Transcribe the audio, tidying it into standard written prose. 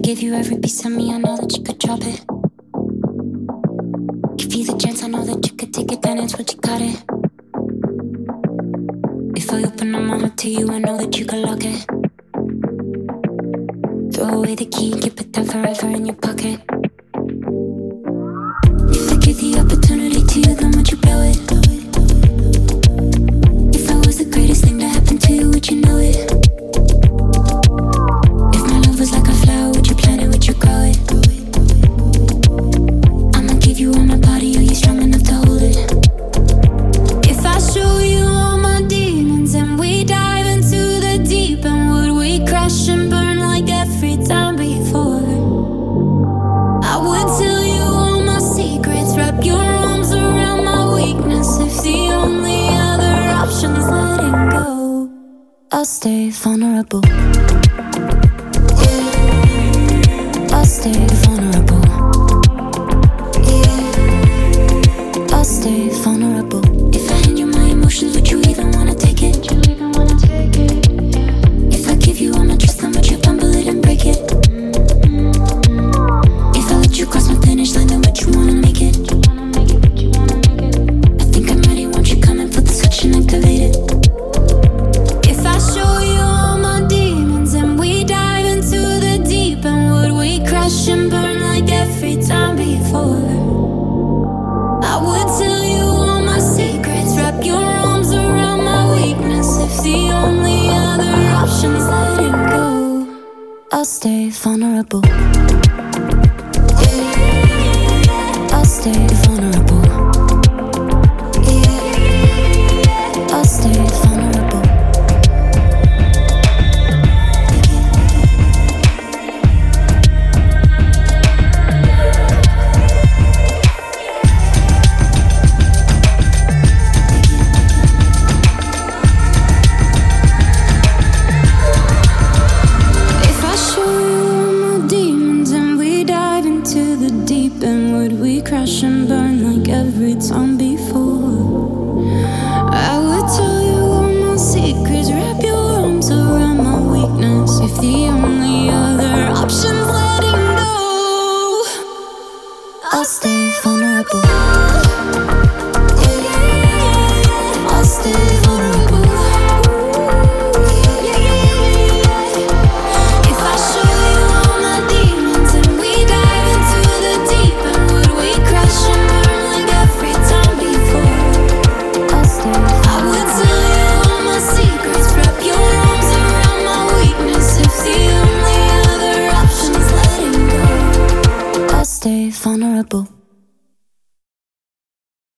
gave you every piece of me, I know that you could drop it. Give you the chance, I know that you could take advantage, but you got it. If I open up my heart to you, I know that you could lock it. Throw away the key and keep it there forever in your pocket. If I give the opportunity to you, then would you blow it? If I was the greatest thing to happen to you, would you know it? If my love was like a flower, would you plant it, would you grow it? I'ma give you all my body, are you strong enough to hold it? If I show you all my demons and we dive into the deep, and would we crash and burn like every time before? I would tell you all my secrets, wrap your arms around my weakness. If the only other option is letting go, I'll stay vulnerable. Yeah, I'll stay vulnerable. Yeah, I'll stay vulnerable. If I hand you my emotions, would you even wanna take it? If I give you all my trust, then would you fumble it and break it? If I let you cross my finish line, then would you wanna make it? I think I'm ready, won't you come and flip the switch and activate it? If I show you all my demons and we dive into the deep, and would we crash and burn like every time before? I would tell you all my secrets, wrap your arms around my weakness. If the only other option is letting go, I'll stay vulnerable. Yeah, I'll stay vulnerable. Yeah, I'll stay vulnerable. If I show you all my demons and we dive into the deep, and would we crash and burn like every time before? I would tell you all my secrets, wrap your arms around my weakness. If the only other option's letting go, I'll stay vulnerable. Yeah, I'll stay vulnerable. If I show you all my demons and we dive into the deep, and would we crash and burn like every time before? I'll stay. I would tell you all my secrets, wrap your arms around my weakness. If the only other option is letting go, I'll stay vulnerable.